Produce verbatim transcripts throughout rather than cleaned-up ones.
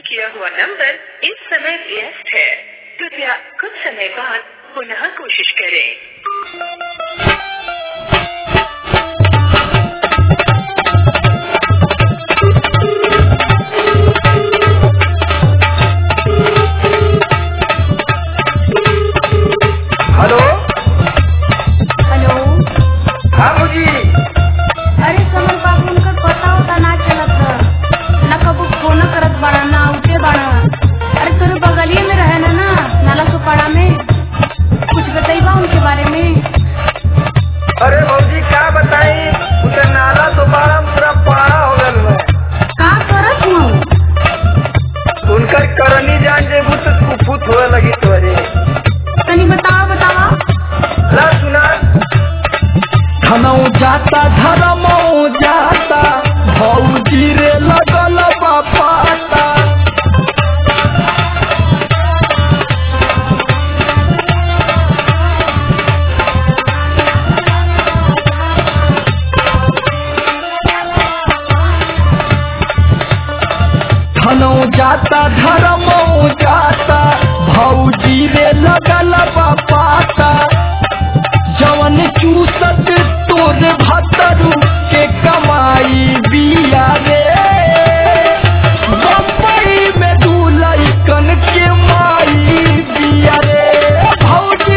किया हुआ नंबर इस समय व्यस्त है। कृपया कुछ समय बाद पुनः कोशिश करें। Hello hello. हाँ भौजी। अरे समर बाबू उनका पता होता ना चलत न कबू फोन करत बाड़ा ना उठे बाड़ा। अरे तोरे बगलिए में रहे ना ना नाला सुपाड़ा में, कुछ बताइबा उनके बारे में। अरे भौजी क्या बताई, उसे नाला सुपाड़ा पूरा पाड़ा हो गल में। का करत हूँ? उनका करनी जान जेबू तो कुफुत होए लगी तोरे। तनी बतावा बतावा। ला सुना। धनऊ जाता धर्मऊ जाता भौजी रे लगल बापाता। धनऊ जाता धर्मऊ जाता भौजी रे लगल बापाता। जवन चूसत तोर भतरू के कमाई बिया रे, बम्बई में दू लइकन के माई बिया रे भौजी।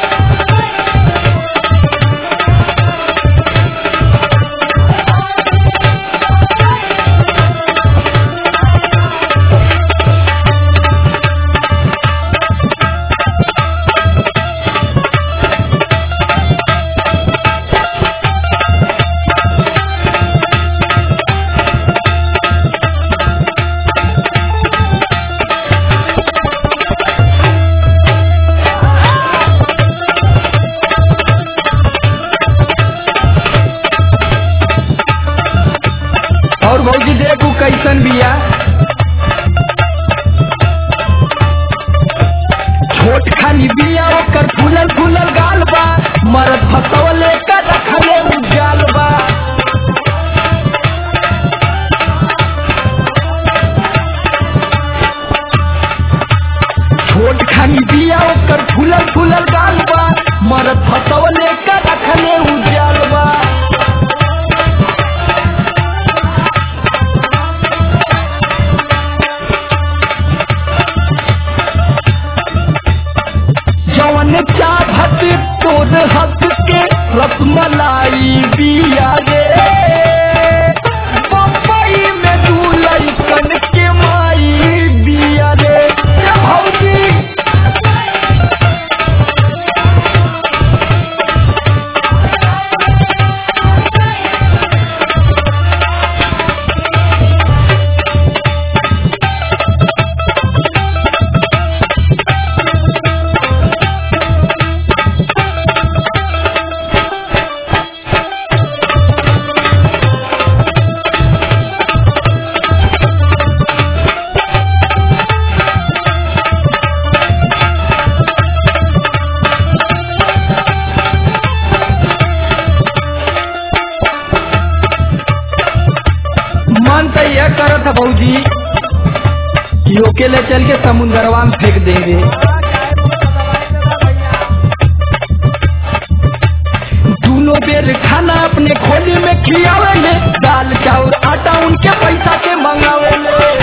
और भौजी देखू कैसन बिया, छोट खानी बिया ओकर फूलल फूलल गाल बा, मरद फसवले का रखले उजाल बा। छोट खानी बिया ओकर फूलल फूलल गाल बा, मरद फसवले का रखले उजाल बा। जवन चाहत तोर हक के रसमलाई बिया रे, बम्बई में दू लइकन के माई बिया रे भौजी। मन तो यह करत है भौजी कि ओके ले चल के समुंदरवा में फेंक देंगे। दोनों बेर खाना अपने खोली में खियावे ले, दाल चाउर आटा उनके पैसा के मंगावे ले।